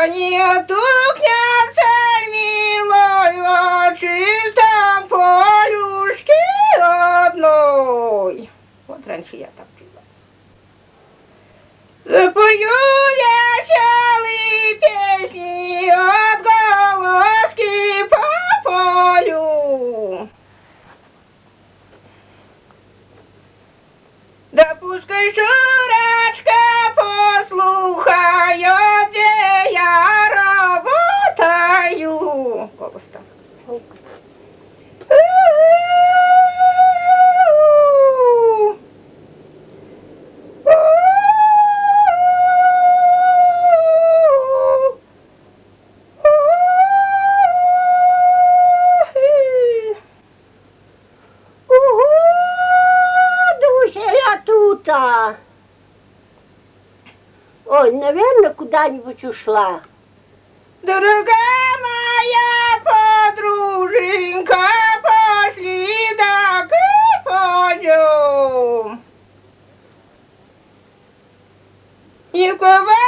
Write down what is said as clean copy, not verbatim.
нету князя милой, чистом полюшке одной. Вот раньше я так пела. Запою я веселые песни от голоски по полю. Да пускай Шурочка послухает, где я работаю. Голос там. Ой, наверное, куда-нибудь ушла. Дорогая моя подруженька, пошли так и пойдем. Никого